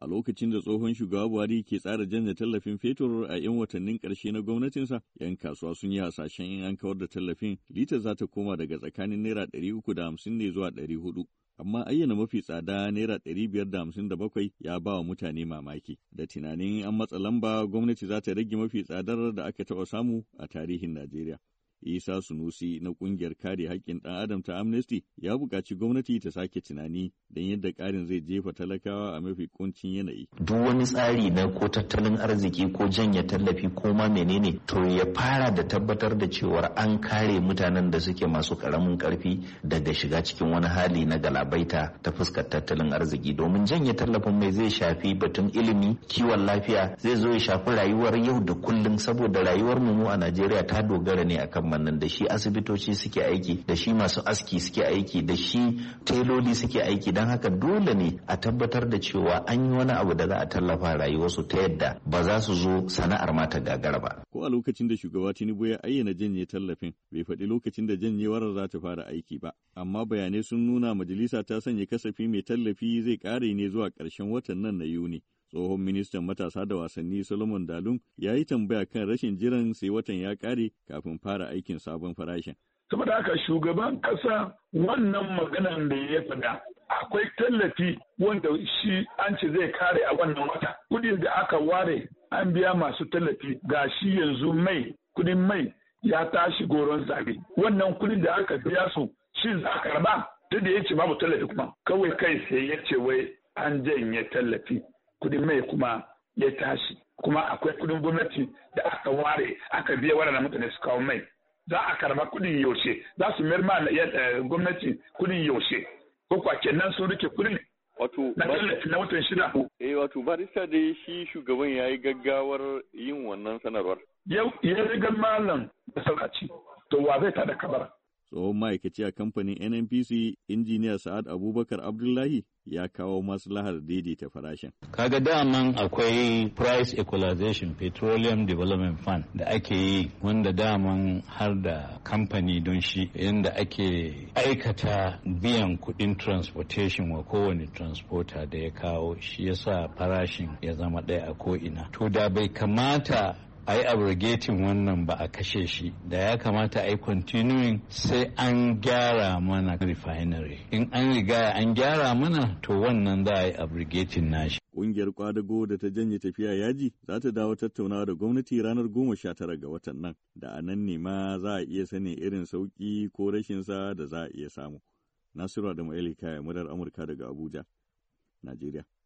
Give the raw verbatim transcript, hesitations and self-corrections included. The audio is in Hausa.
A lokacin da tsohon shugaba Buhari ke tsara janye tallafin fetur a 'yan watannin ƙarshe na gwamnatinsa, 'yan kasuwa sun yi hasashen in an kawar da tallafin litar za ta koma daga tsakanin naira ɗari uku da hamsin ne zuwa ɗari hudu. Amma ayyana mafi tsada naira ɗari biyar da hamsin da bakwai ya ba wa mutane mamaki. Da tunanin an matsa lamba gwamnati za ta rage mafi tsadar da aka taɓa samu a tarihin Najeriya. Isa Sunusi na ƙungiyar kare haƙƙin ɗan Adam ta Amnesty ya buƙaci gwamnati ta sake tunani don yadda ƙarin zai jefa talakawa a mafi ƙuncin yanayi. Duk wani tsari na ko tattalin arziki ko janye tallafi ko ma menene to ya fara da tabbatar da cewar an kare mutanen da suke masu ƙaramin ƙarfi daga shiga cikin wani hali na galabaita ta fuskar tattalin arziki, domin janye tallafin mai zai shafi batun ilimi, kiwon lafiya, zai zo ya shafi rayuwar yau da kullum, saboda rayuwar mu a Najeriya ta dogara ne akan nan da shi asibitoci suke aiki, da shi masu aski suke aiki, da shi teloli suke aiki. Don haka dole ne a tabbatar da cewa an yi wani abu da za a tallafa rayuwarsu ta yadda ba za su zo sana'ar mata gagara ba. Ko a lokacin da shugaba Tinubu ya ayyana janye tallafin bai faɗi lokacin da janyewar za ta fara aiki ba, amma bayanai sun nuna majalisa ta sanya kasafi mai tallafi zai ƙare ne zuwa ƙarshen watan nan na Yuni. Tsohon ministan matasa da wasanni Solomon Dalun ya yi tambaya kan rashin jiran sai watan ya kare kafin fara aikin sabon farashin. Saboda haka shugaban ƙasa wannan maganan da ya faɗa akwai tallafi wanda shi an ce zai kare a wannan wata. Kudin da aka ware an biya masu tallafi ga shi yanzu mai kudin mai ya tashi goron zabe. Wannan kudin da aka biya su shi za a karba duk da ya ce babu tallafi kuma kawai kai sai ya ce wai an janye tallafi. Kudin mai kuma ya tashi, kuma akwai kudin gwamnati da aka ware aka biya waɗannan mutane su kawo mai. Za a karba kudin yaushe, za su mayar ma gwamnati kudin yaushe, ko kwa kenan sun rike kudin wato na tallafi na watan shida. Eh wato barista dai shi shugaban ya yi gaggawar yin wannan sanarwar. Yau ya riga malam da saukaci, to wa zai tada kabara. Tsohon ma'aikaci a kamfanin N N P C, injiniya Sa'ad Abubakar Abdullahi ya kawo maslahar daidaita farashin. Kaga daman akwai price equalization petroleum development fund da ake yi wanda daman har da kamfani don shi yadda ake aikata biyan kudin transportation wa kowane transporter da ya kawo shi yasa farashin ya zama ɗaya a ko'ina. To da bai kamata a yi abrogating wannan ba a kashe shi, da ya kamata a yi continuing sai an gyara mana refinery. In an riga an gyara mana to wannan za a yi abrogating nashi. Ƙungiyar kwadago da ta janye tafiya yaji za ta dawo tattaunawa da gwamnati ranar goma sha tara ga watan nan, da a nan ne ma za a iya sanin irin sauƙi ko rashinsa da za a iya samu. Nasiru Adamu Eli Kaya, murar Amurka daga Abuja, Najeriya.